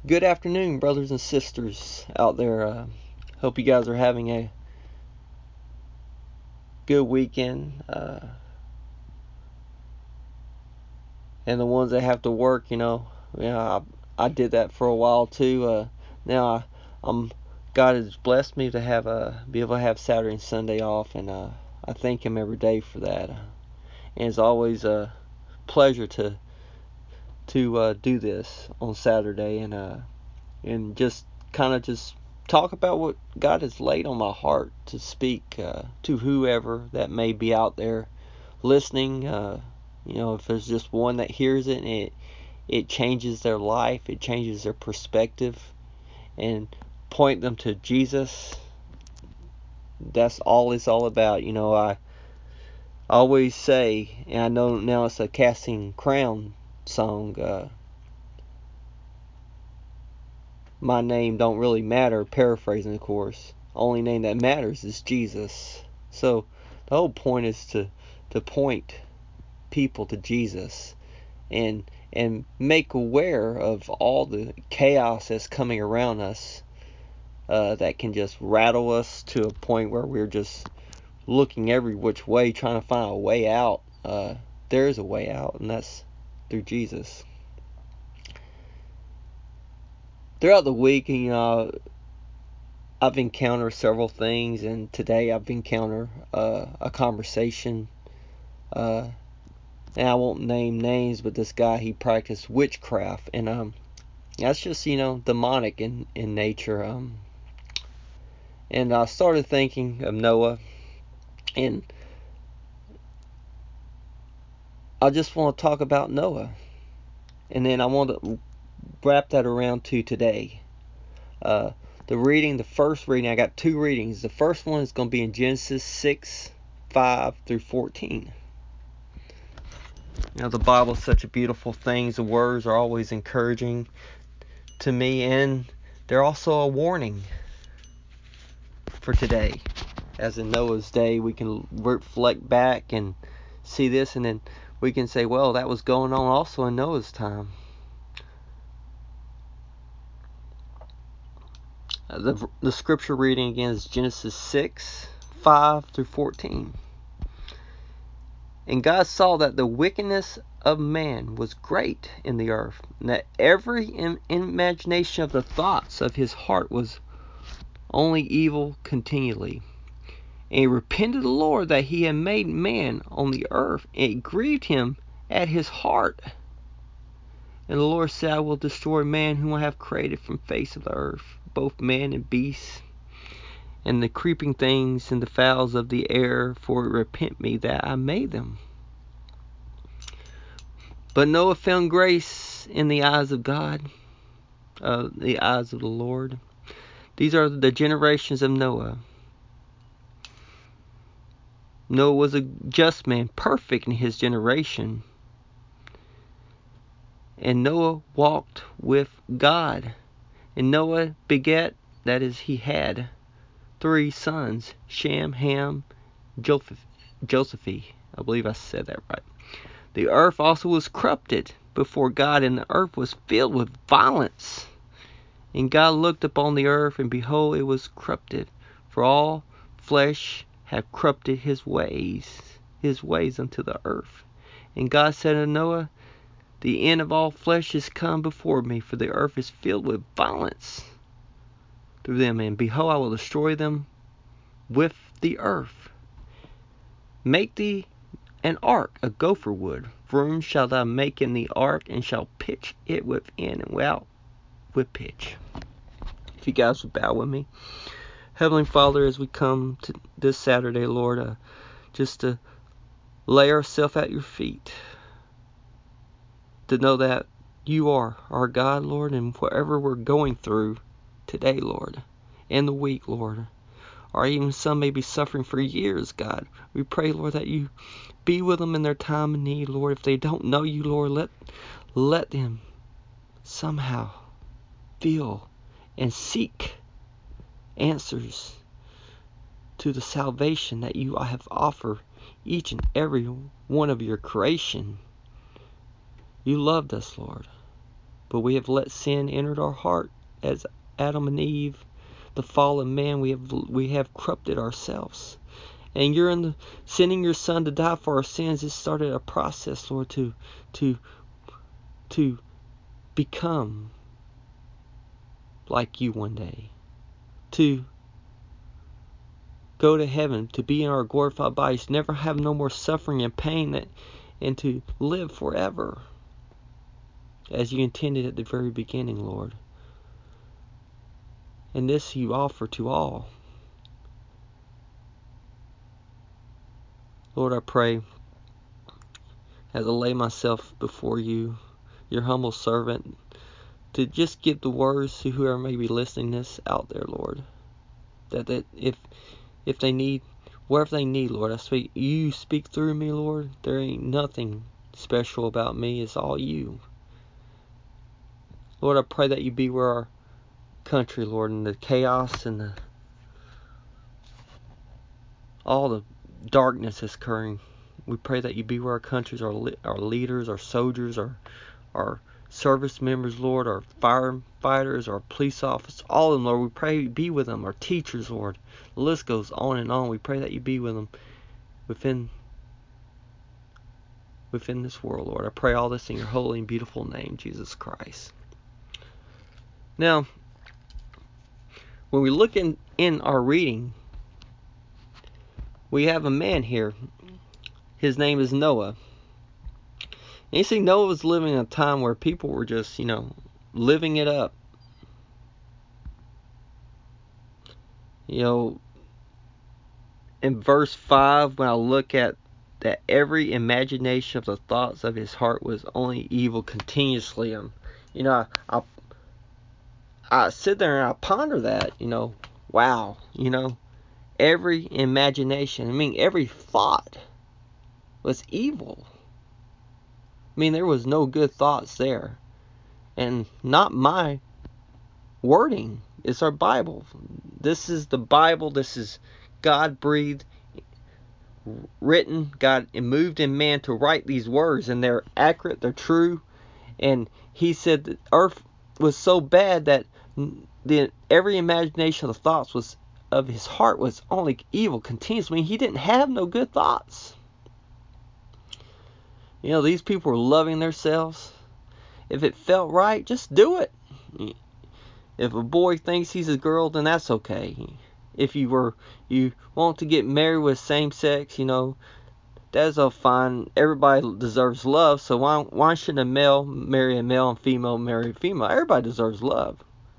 Good afternoon, brothers and sisters out there. Hope you guys are having a good weekend. And the ones that have to work, I did that for a while too. Now I'm God has blessed me to be able to have Saturday and Sunday off, and I thank Him every day for that. And it's always a pleasure to do this on Saturday and just talk about what God has laid on my heart to speak to whoever that may be out there listening. If there's just one that hears it, and it changes their life, it changes their perspective, and point them to Jesus. That's all it's all about. I always say, and I know now it's a Casting Crown song. My name don't really matter, paraphrasing of course. Only name that matters is Jesus. So the whole point is to point people to Jesus and make aware of all the chaos that's coming around us, that can just rattle us to a point where we're just looking every which way trying to find a way out. There is a way out, and that's through Jesus. Throughout the week, I've encountered several things, and today I've encountered a conversation. And I won't name names, but this guy, he practiced witchcraft, and that's just demonic in nature. And I started thinking of Noah, and I just want to talk about Noah, and then I want to wrap that around to today. The first reading, I got two readings. The first one is going to be in Genesis 6:5-14. The Bible is such a beautiful thing. The words are always encouraging to me, and they're also a warning for today. As in Noah's day, we can reflect back and see this, and then we can say, well, that was going on also in Noah's time. The scripture reading again is Genesis 6:5-14. And God saw that the wickedness of man was great in the earth, and that every imagination of the thoughts of his heart was only evil continually. And he repented the Lord that he had made man on the earth, and it grieved him at his heart. And the Lord said, I will destroy man whom I have created from face of the earth, both man and beast, and the creeping things and the fowls of the air, for it repent me that I made them. But Noah found grace in the eyes of God, the eyes of the Lord. These are the generations of Noah. Noah was a just man, perfect in his generation. And Noah walked with God. And Noah begat, that is, he had 3 sons, Shem, Ham, Japheth. I believe I said that right. The earth also was corrupted before God, and the earth was filled with violence. And God looked upon the earth, and behold, it was corrupted, for all flesh had corrupted his ways unto the earth. And God said unto Noah, the end of all flesh is come before me, for the earth is filled with violence through them, and behold, I will destroy them with the earth. Make thee an ark of gopher wood. Room shalt thou make in the ark, and shall pitch it within and without with pitch. If you guys would bow with me. Heavenly Father, as we come to this Saturday, Lord, just to lay ourselves at your feet, to know that you are our God, Lord, and whatever we're going through today, Lord, and the week, Lord, or even some may be suffering for years, God, we pray, Lord, that you be with them in their time of need, Lord. If they don't know you, Lord, let them somehow feel and seek answers to the salvation that you have offered each and every one of your creation. You loved us, Lord. But we have let sin enter our heart as Adam and Eve, the fallen man. We have corrupted ourselves. And you're sending your Son to die for our sins. It started a process, Lord, to become like you one day, to go to heaven, to be in our glorified bodies, never have no more suffering and pain, and to live forever as you intended at the very beginning, Lord. And this you offer to all. Lord, I pray as I lay myself before you, your humble servant, to just get the words to whoever may be listening this out there, Lord. That if they need, wherever they need, Lord, you speak through me, Lord. There ain't nothing special about me. It's all you. Lord, I pray that you be where our country, Lord, and the chaos and all the darkness is occurring. We pray that you be where our countries, our leaders, our soldiers, our service members, Lord, our firefighters, our police officers, all of them, Lord. We pray you be with them, our teachers, Lord. The list goes on and on. We pray that you be with them within this world, Lord. I pray all this in your holy and beautiful name, Jesus Christ. Now, when we look in our reading, we have a man here. His name is Noah. And you see, Noah was living in a time where people were just, living it up. In verse 5, when I look at that, every imagination of the thoughts of his heart was only evil continuously. I sit there and I ponder that, wow, every imagination, every thought was evil. There was no good thoughts there. And not my wording. It's our Bible. This is the Bible. This is God breathed, written. God moved in man to write these words, and they're accurate. They're true. And he said that earth was so bad that every imagination of the thoughts of his heart was only evil continuously. He didn't have no good thoughts. These people were loving themselves. If it felt right, just do it. If a boy thinks he's a girl, then that's okay. If you want to get married with same sex, that's all fine. Everybody deserves love, so why shouldn't a male marry a male and female marry a female? Everybody deserves love.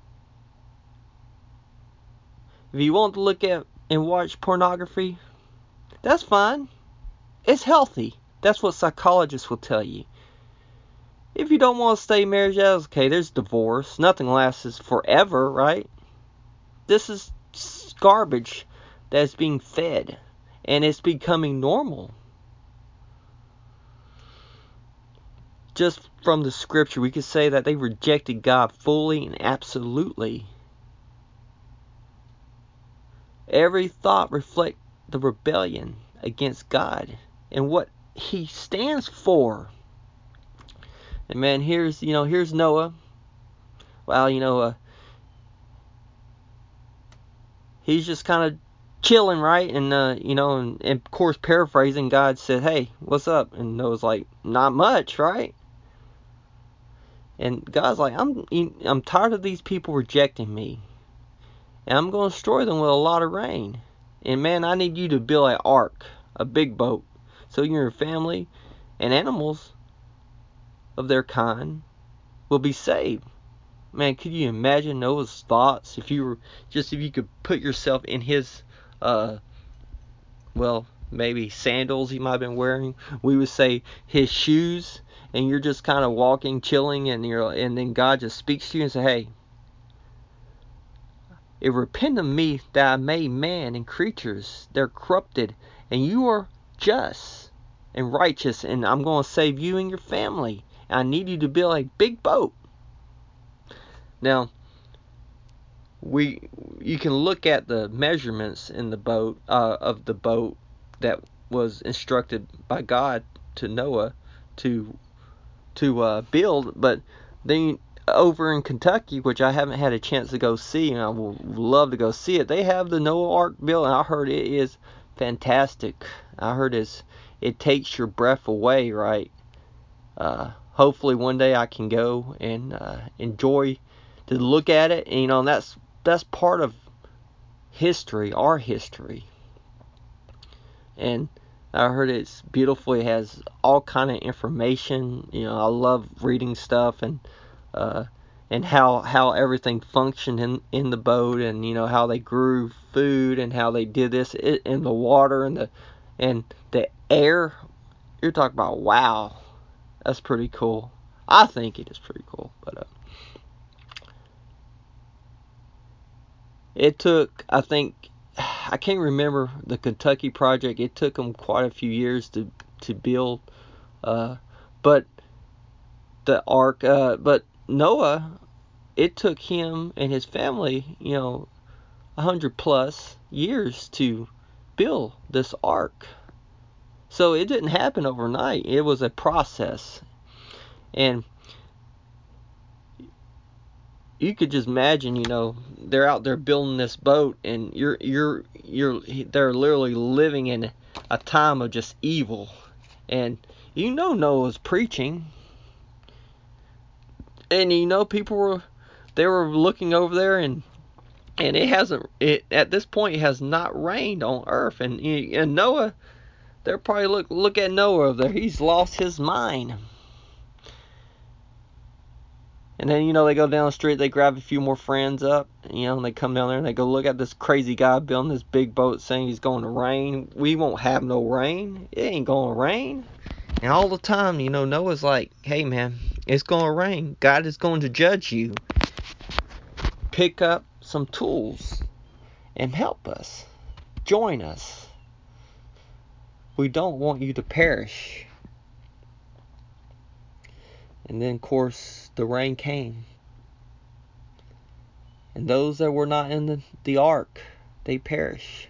If you want to look at and watch pornography, that's fine. It's healthy. That's what psychologists will tell you. If you don't want to stay married, that's okay. There's divorce. Nothing lasts forever, right? This is garbage that's being fed, and it's becoming normal. Just from the scripture, we could say that they rejected God fully and absolutely. Every thought reflects the rebellion against God and what he stands for. And man, here's Noah. Wow, he's just kind of chilling, right? And and of course, paraphrasing, God said, "Hey, what's up?" And Noah's like, "Not much, right?" And God's like, I'm tired of these people rejecting me, and I'm going to destroy them with a lot of rain. And man, I need you to build an ark, a big boat, so your family and animals of their kind will be saved. Man, could you imagine Noah's thoughts if you could put yourself in his, maybe sandals he might have been wearing. We would say his shoes, and you're just kind of walking, chilling, and then God just speaks to you and say, "Hey, it repent of me that I made man and creatures. They're corrupted, and you are just and righteous, and I'm going to save you and your family. I need you to build a big boat." Now, you can look at the measurements in the boat of the boat that was instructed by God to Noah to build, but then over in Kentucky, which I haven't had a chance to go see, and I would love to go see it. They have the Noah Ark built, and I heard it is fantastic. I heard it takes your breath away, right? Hopefully one day I can go and enjoy to look at it. And, that's part of history, our history. And I heard it's beautiful. It has all kind of information. I love reading stuff and how everything functioned in the boat, and how they grew food and how they did this in the water and the air. You're talking about, wow, that's pretty cool. I think it is pretty cool, but it took, I think, I can't remember the Kentucky project. It took them quite a few years to build, but the ark. But Noah, it took him and his family, 100+ years to build this ark. So it didn't happen overnight. It was a process, and you could just imagine, they're out there building this boat, and they're literally living in a time of just evil, and Noah's preaching, and people were looking over there, and at this point it has not rained on earth, and Noah, they're probably look at Noah over there, he's lost his mind. And then, they go down the street, they grab a few more friends up, and they come down there and they go look at this crazy guy building this big boat saying he's going to rain. We won't have no rain. It ain't going to rain. And all the time, Noah's like, hey man, it's going to rain. God is going to judge you. Pick up some tools and help us. Join us. We don't want you to perish. And then, of course, the rain came. And those that were not in the ark, they perish.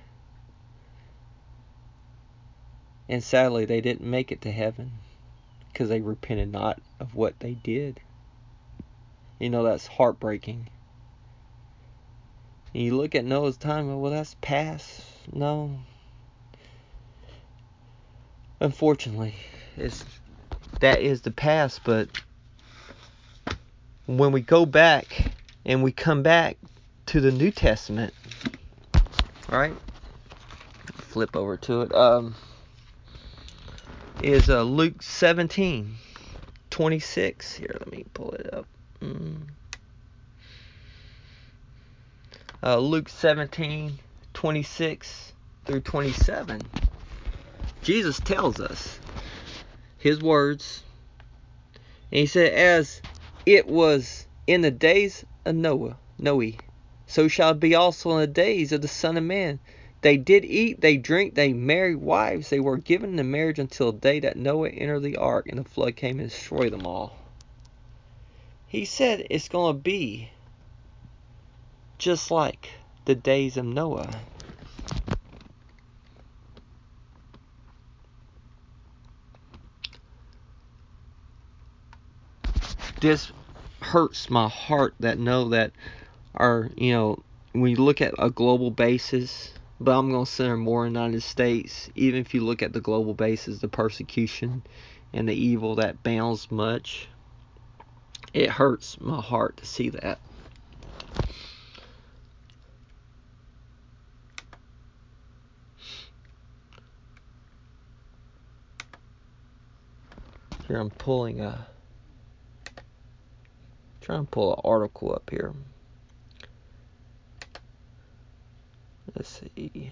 And sadly, they didn't make it to heaven because they repented not of what they did. That's heartbreaking. And you look at Noah's time, well, that's past. No. Unfortunately, that is the past, but when we go back and we come back to the New Testament, right? Flip over to it. Is Luke 17:26. Here, let me pull it up. Luke 17:26 through 27. Jesus tells us his words. And he said, as it was in the days of Noah, so shall it be also in the days of the Son of Man. They did eat, they drink, they married wives, they were given in marriage until the day that Noah entered the ark, and the flood came and destroyed them all. He said it's going to be just like the days of Noah. This hurts my heart that we look at a global basis, but I'm going to center more in the United States. Even if you look at the global basis, the persecution and the evil that bounds much, it hurts my heart to see that. Here I'm trying to pull an article up here. Let's see.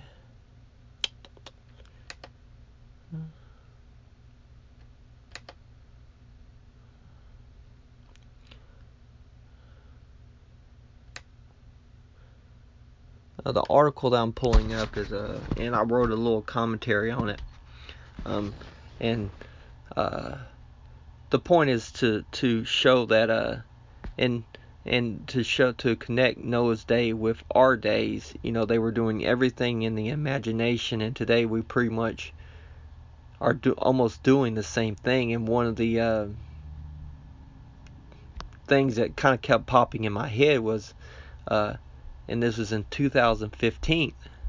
The article that I'm pulling up is and I wrote a little commentary on it. And the point is to show that and to connect Noah's day with our days. They were doing everything in the imagination, and today we pretty much are almost doing the same thing. And one of the things that kind of kept popping in my head was, and this was in 2015.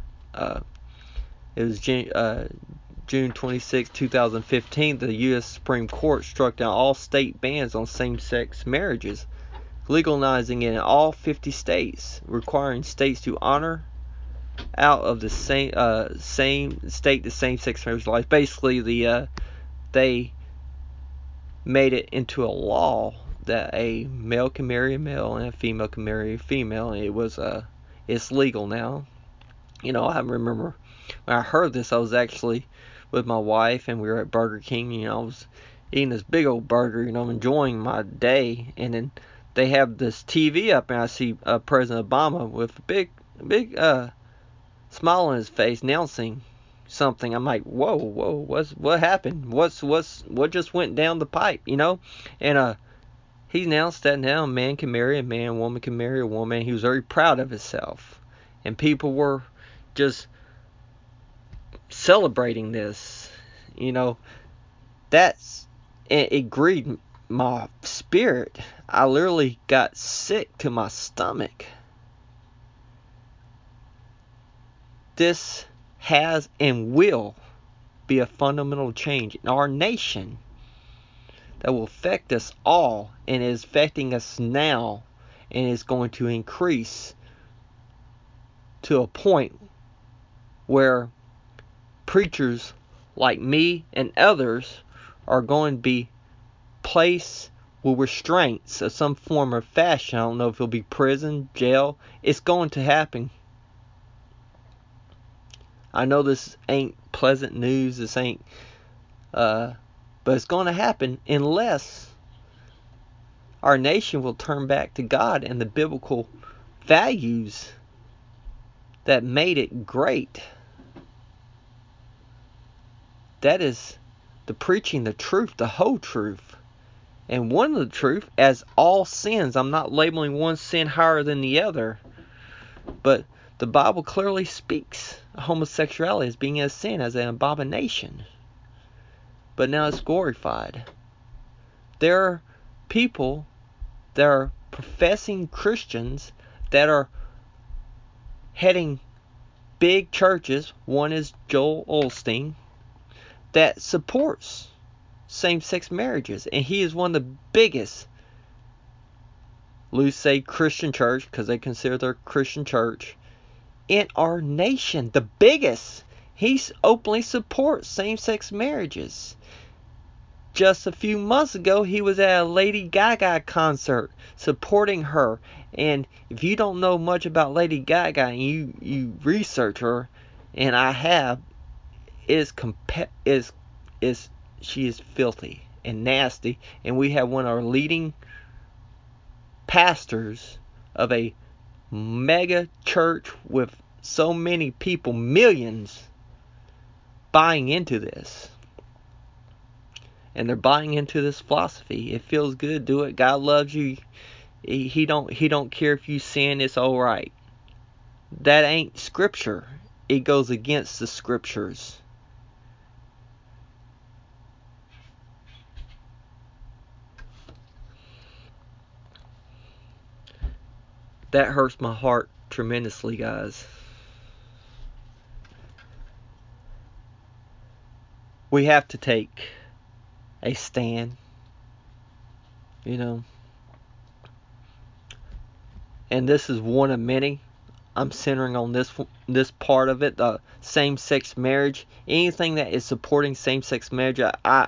It was June 26, 2015. The U.S. Supreme Court struck down all state bans on same-sex marriages, legalizing it in all 50 states, requiring states to honor out of the same state the same-sex marriage laws. Basically, they made it into a law that a male can marry a male and a female can marry a female. And it's legal now. I remember when I heard this, I was actually with my wife and we were at Burger King. I was eating this big old burger. I'm enjoying my day, and then they have this TV up, and I see President Obama with a big smile on his face announcing something. I'm like, whoa, what happened? What just went down the pipe? And he announced that now a man can marry a man, a woman can marry a woman. He was very proud of himself, and people were just celebrating this. It grieved my spirit. I literally got sick to my stomach. This has and will be a fundamental change in our nation that will affect us all, and is affecting us now, and is going to increase to a point where preachers like me and others are going to be placed with restraints of some form or fashion. I don't know if it'll be prison, jail. It's going to happen. I know this ain't pleasant news. This ain't, but it's going to happen unless our nation will turn back to God and the biblical values that made it great. That is the preaching the truth, the whole truth. And one of the truth, as all sins, I'm not labeling one sin higher than the other, but the Bible clearly speaks homosexuality as being a sin, as an abomination. But now it's glorified. There are people that are professing Christians that are heading big churches. One is Joel Osteen, that supports same-sex marriages, and he is one of the biggest, loose say, Christian church, because they consider their Christian church in our nation, the biggest. He openly supports same-sex marriages. Just a few months ago, he was at a Lady Gaga concert supporting her. And if you don't know much about Lady Gaga and you research her, and I have, she is filthy and nasty. And we have one of our leading pastors of a mega church with so many people, millions, buying into this. And they're buying into this philosophy. It feels good, do it. God loves you. He don't care if you sin, it's alright. That ain't scripture. It goes against the scriptures. That hurts my heart tremendously, guys. We have to take a stand, and this is one of many. I'm centering on this part of it, the same-sex marriage. Anything that is supporting same-sex marriage,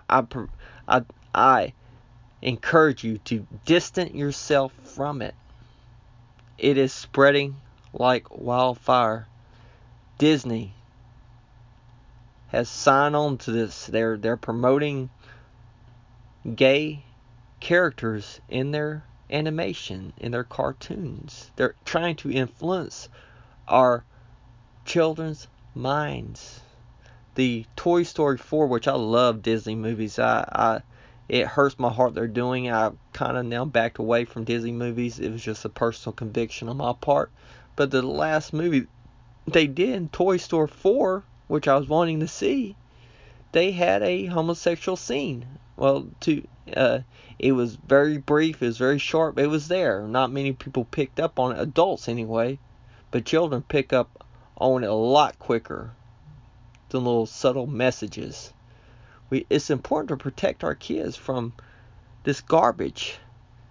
I encourage you to distance yourself from it. It is spreading like wildfire. Disney has signed on to this. They're promoting gay characters in their animation, in their cartoons. They're trying to influence our children's minds. The Toy Story 4, which I love Disney movies, it hurts my heart they're doing. I kind of now backed away from Disney movies. It was just a personal conviction on my part. But the last movie they did, Toy Story 4, which I was wanting to see, they had a homosexual scene. Well, it was very brief, it was very sharp, it was there. Not many people picked up on it, adults anyway, but children pick up on it a lot quicker. The little subtle messages. It's important to protect our kids from this garbage.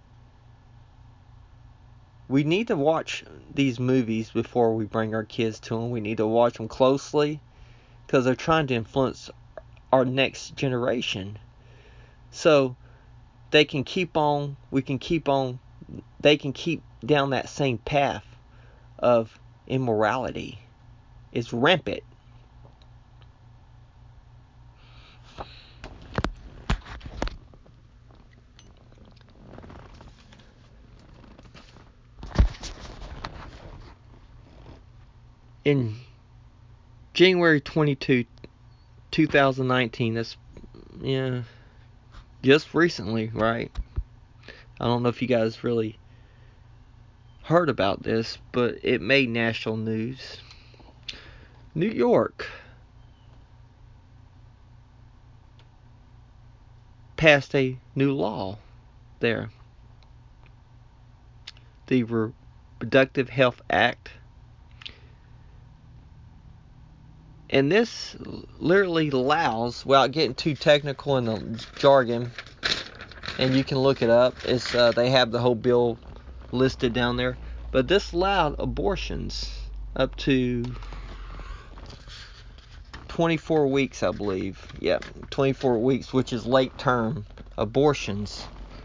We need to watch these movies before we bring our kids to them. We need to watch them closely because they're trying to influence our next generation. So they can keep down that same path of immorality. It's rampant. In January 22, 2019, that's just recently, right? I don't know if you guys really heard about this, but it made national news. New York passed a new law there. The Reproductive Health Act. And this literally allows, without getting too technical in the jargon, and you can look it up, they have the whole bill listed down there, but this allowed abortions up to 24 weeks, I believe. Yeah, 24 weeks, which is late term abortions.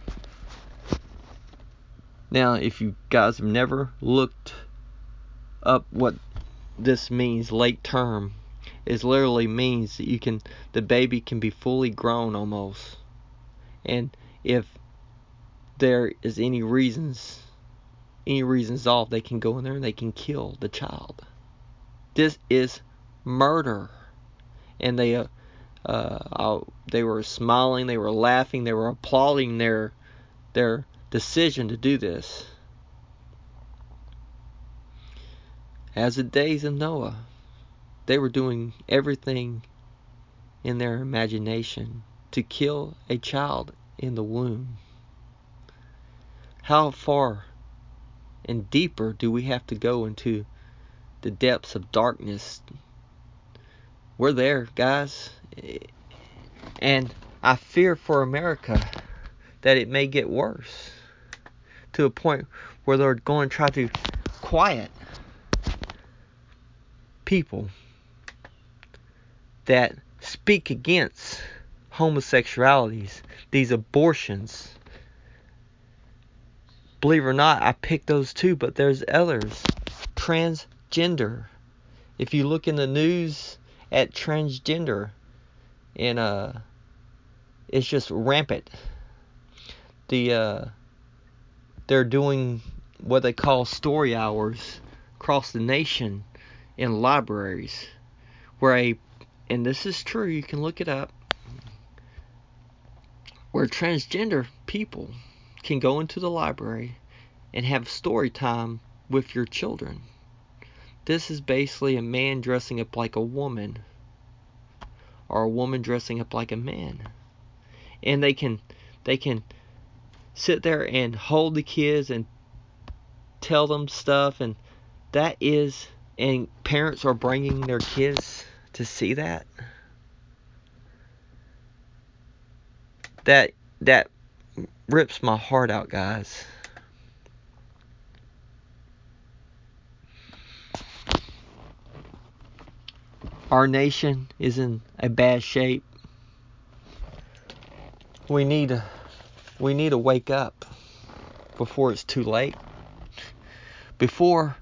Now, if you guys have never looked up what this means, late term, it literally means that the baby can be fully grown almost. And if there is any reasons off, they can go in there and they can kill the child. This is murder. And they were smiling, they were laughing, they were applauding their decision to do this. As the days of Noah, they were doing everything in their imagination to kill a child in the womb. How far and deeper do we have to go into the depths of darkness? We're there, guys. And I fear for America that it may get worse to a point where they're going to try to quiet people that speak against homosexualities, these abortions. Believe it or not, I picked those two, but there's others. Transgender. If you look in the news at transgender, and it's just rampant. They're doing what they call story hours across the nation in libraries, and this is true, you can look it up, where transgender people can go into the library and have story time with your children. This is basically a man dressing up like a woman, or a woman dressing up like a man. And they can sit there and hold the kids and tell them stuff, and parents are bringing their kids to see that. That rips my heart out, guys. Our nation is in a bad shape. We need to wake up before it's too late. Before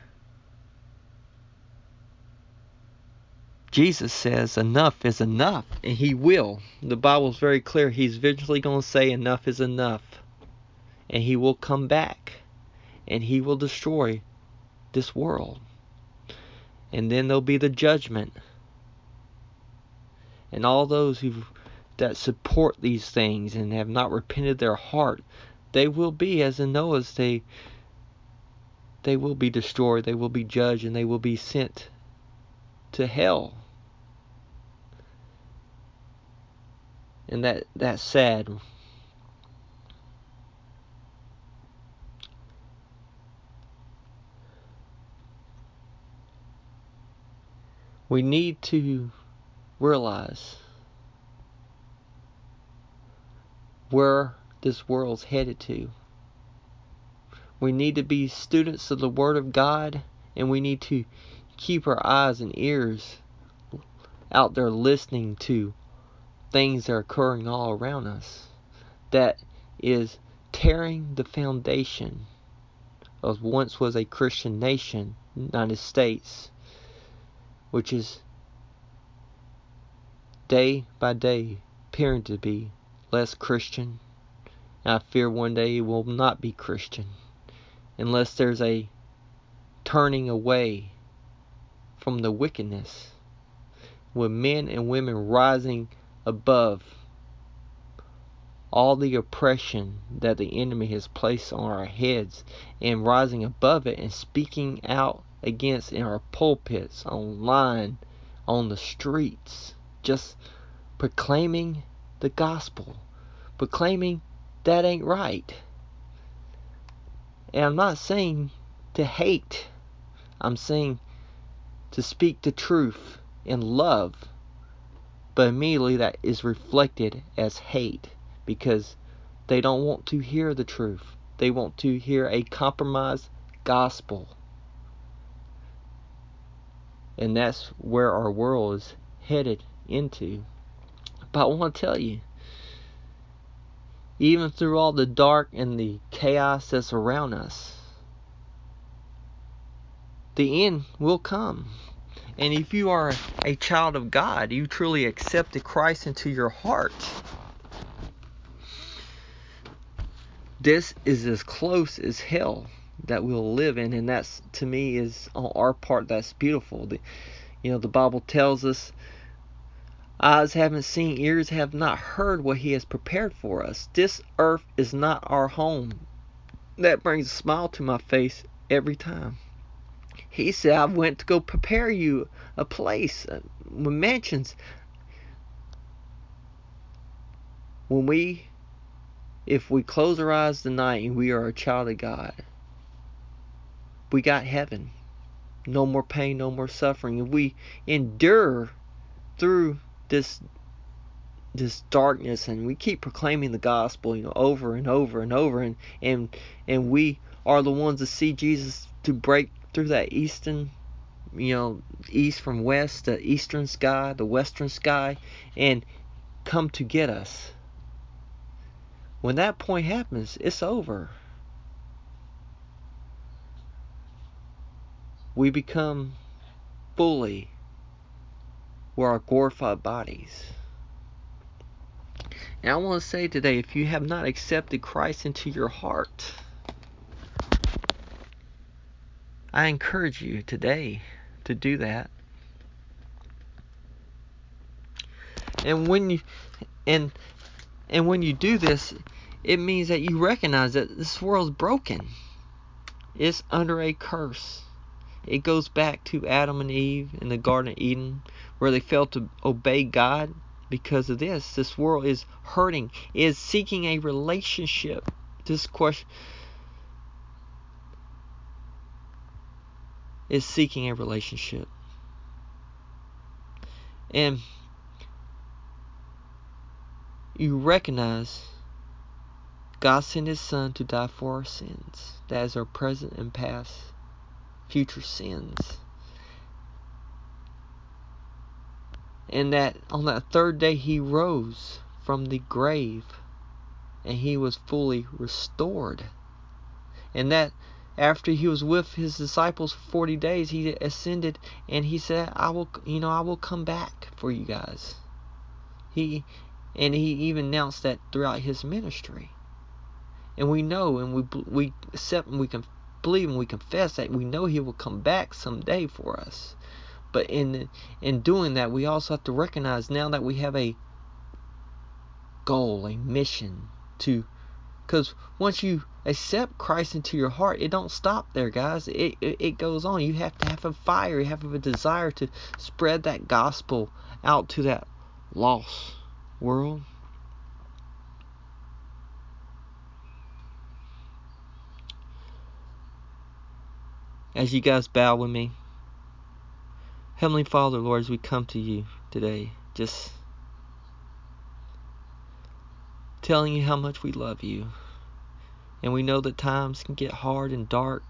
Jesus says enough is enough, and he will. The Bible's very clear. He's eventually going to say enough is enough. And he will come back, and he will destroy this world. And then there'll be the judgment. And all those that support these things and have not repented their heart, they will be, as in Noah's day, they will be destroyed, they will be judged, and they will be sent to hell. And that's sad. We need to realize where this world's headed to. We need to be students of the Word of God, and we need to keep our eyes and ears out there listening to things that are occurring all around us that is tearing the foundation of once was a Christian nation, United States, which is day by day appearing to be less Christian. And I fear one day it will not be Christian unless there's a turning away from the wickedness, with men and women rising above all the oppression that the enemy has placed on our heads, and rising above it and speaking out against in our pulpits, online, on the streets, just proclaiming the gospel, proclaiming that ain't right. And I'm not saying to hate, I'm saying to speak the truth in love, but immediately that is reflected as hate, because they don't want to hear the truth. They want to hear a compromised gospel. And that's where our world is headed into. But I want to tell you, even through all the dark and the chaos that's around us, the end will come. And if you are a child of God, you truly accepted Christ into your heart, this is as close as hell that we'll live in. And that's, to me, is on our part, that's beautiful. The Bible tells us, eyes haven't seen, ears have not heard what He has prepared for us. This earth is not our home. That brings a smile to my face every time. He said, I went to go prepare you a place, with mansions. If we close our eyes tonight and we are a child of God, we got heaven. No more pain, no more suffering. If we endure through this darkness and we keep proclaiming the gospel, over and over and over, and we are the ones to see Jesus to break through that eastern, east from west, the eastern sky, the western sky, and come to get us. When that point happens, it's over. We become fully with our glorified bodies. And I want to say today, if you have not accepted Christ into your heart, I encourage you today to do that. And when you do this, it means that you recognize that this world's broken. It's under a curse. It goes back to Adam and Eve in the Garden of Eden, where they failed to obey God. Because of this world is hurting, is seeking a relationship. This question is seeking a relationship. And you recognize God sent His Son to die for our sins. That is our present and past, future sins. And that on that third day He rose from the grave, and He was fully restored. And that after He was with His disciples for 40 days, He ascended, and He said, I will come back for you guys. He even announced that throughout His ministry. And we know, and we accept, and we can believe, and we confess that we know He will come back someday for us. But in doing that, we also have to recognize now that we have a goal, a mission because once you accept Christ into your heart, it don't stop there, guys. It goes on. You have to have a fire. You have a desire to spread that gospel out to that lost world. As you guys bow with me, Heavenly Father, Lord, as we come to you today, just telling you how much we love you. And we know that times can get hard and dark,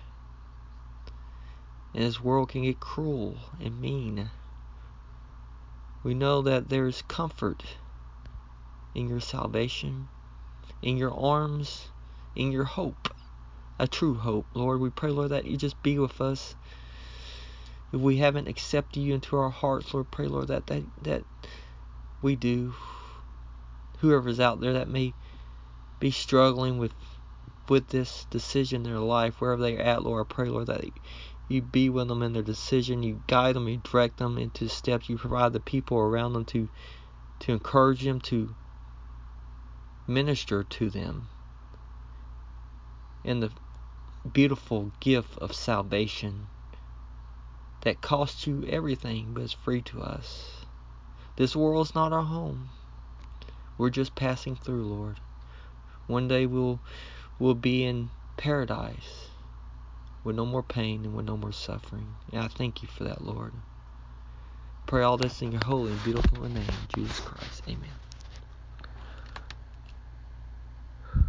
and this world can get cruel and mean. We know that there's comfort in your salvation, in your arms, in your hope, a true hope. Lord, we pray, Lord, that you just be with us. If we haven't accepted you into our hearts, Lord, pray, Lord, that we do. Whoever's out there that may be struggling with this decision in their life, wherever they're at, Lord, I pray, Lord, that you be with them in their decision. You guide them, you direct them into steps. You provide the people around them to encourage them, to minister to them in the beautiful gift of salvation that costs you everything but is free to us. This world's not our home. We're just passing through, Lord. One day we'll be in paradise with no more pain and with no more suffering. And I thank you for that, Lord. Pray all this in your holy and beautiful name, Jesus Christ. Amen.